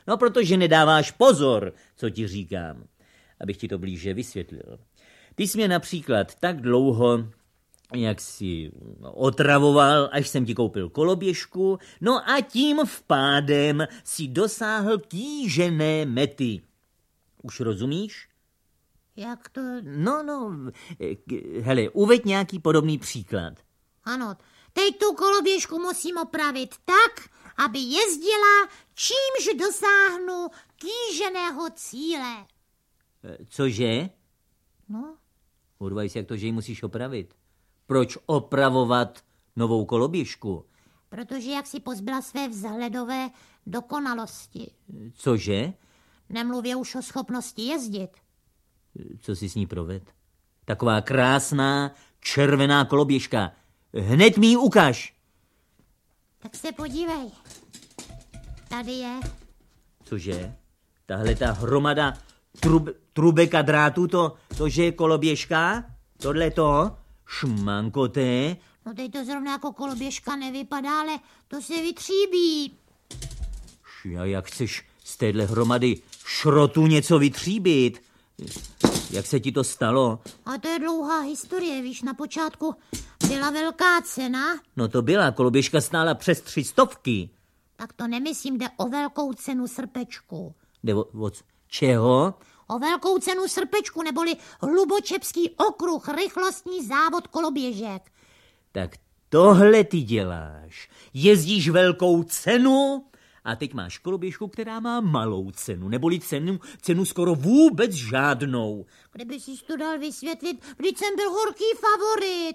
No, protože nedáváš pozor, co ti říkám. Abych ti to blíže vysvětlil. Ty jsi mě například tak dlouho, jak jsi otravoval, až jsem ti koupil koloběžku, no a tím vpádem si dosáhl kýžené mety. Už rozumíš? Jak to? No, hele, uveď nějaký podobný příklad. Ano, teď tu koloběžku musím opravit tak, aby jezdila, čímž dosáhnu kýženého cíle. Cože? No? Urvaj si, jak to, že ji musíš opravit. Proč opravovat novou koloběžku? Protože jak si pozbyla své vzhledové dokonalosti. Cože? Nemluvě už o schopnosti jezdit. Co jsi s ní proved? Taková krásná červená koloběžka. Hned mi ji ukaž. Tak se podívej. Tady je. Cože? Tahle ta hromada trubek a drátů, to že je koloběžka? Tohle to? Šmankoté? No teď to zrovna jako koloběžka nevypadá, ale to se vytříbí. A jak chceš z téhle hromady šrotu něco vytříbit? Jak se ti to stalo? A to je dlouhá historie, víš, na počátku byla velká cena. No to byla, koloběžka stála přes 300. Tak to nemyslím, jde o velkou cenu srpečku. Jde o čeho? O velkou cenu srpečku, neboli Hlubočepský okruh, rychlostní závod koloběžek. Tak tohle ty děláš. Jezdíš velkou cenu a teď máš koloběžku, která má malou cenu, neboli cenu skoro vůbec žádnou. Kdyby si to dal vysvětlit, vždyť jsem byl horký favorit.